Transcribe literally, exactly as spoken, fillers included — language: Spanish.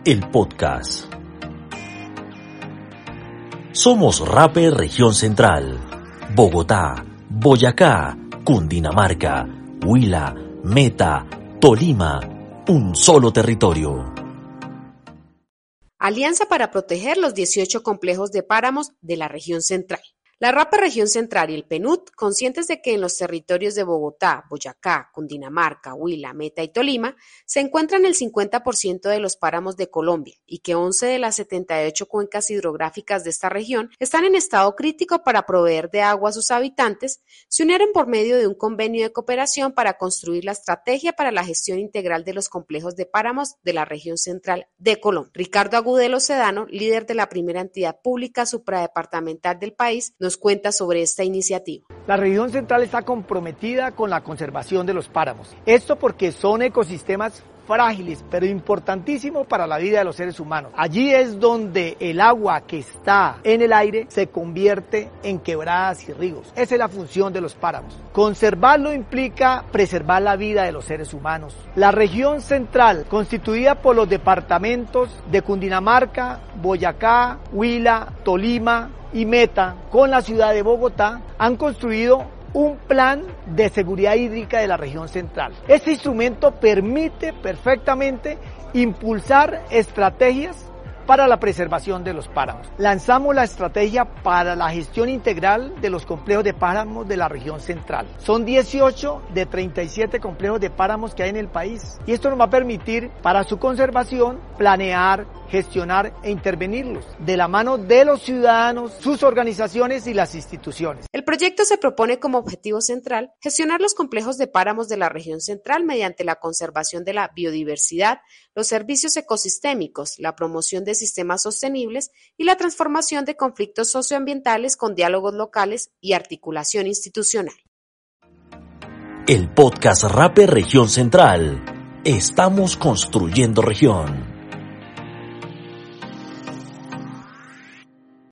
el podcast. Somos Rapper Región Central, Bogotá, Boyacá, Cundinamarca, Huila, Meta, Tolima, un solo territorio. Alianza para proteger los dieciocho complejos de páramos de la región central. La Rapper Región Central y el P N U D, conscientes de que en los territorios de Bogotá, Boyacá, Cundinamarca, Huila, Meta y Tolima se encuentran el cincuenta por ciento de los páramos de Colombia y que once de las setenta y ocho cuencas hidrográficas de esta región están en estado crítico para proveer de agua a sus habitantes, se unieron por medio de un convenio de cooperación para construir la estrategia para la gestión integral de los complejos de páramos de la región central de Colombia. Ricardo Agudelo Sedano, líder de la primera entidad pública supradepartamental del país, nos cuenta sobre esta iniciativa. La región central está comprometida con la conservación de los páramos. Esto porque son ecosistemas frágiles, pero importantísimos para la vida de los seres humanos. Allí es donde el agua que está en el aire se convierte en quebradas y ríos. Esa es la función de los páramos. Conservarlo implica preservar la vida de los seres humanos. La región central, constituida por los departamentos de Cundinamarca, Boyacá, Huila, Tolima y Meta, con la ciudad de Bogotá, han construido un plan de seguridad hídrica de la región central. Este instrumento permite perfectamente impulsar estrategias para la preservación de los páramos. Lanzamos la estrategia para la gestión integral de los complejos de páramos de la región central. Son dieciocho de treinta y siete complejos de páramos que hay en el país y esto nos va a permitir para su conservación planear, gestionar e intervenirlos de la mano de los ciudadanos, sus organizaciones y las instituciones. El proyecto se propone como objetivo central gestionar los complejos de páramos de la región central mediante la conservación de la biodiversidad, los servicios ecosistémicos, la promoción de sistemas sostenibles y la transformación de conflictos socioambientales con diálogos locales y articulación institucional. El podcast Rapper Región Central. Estamos construyendo región.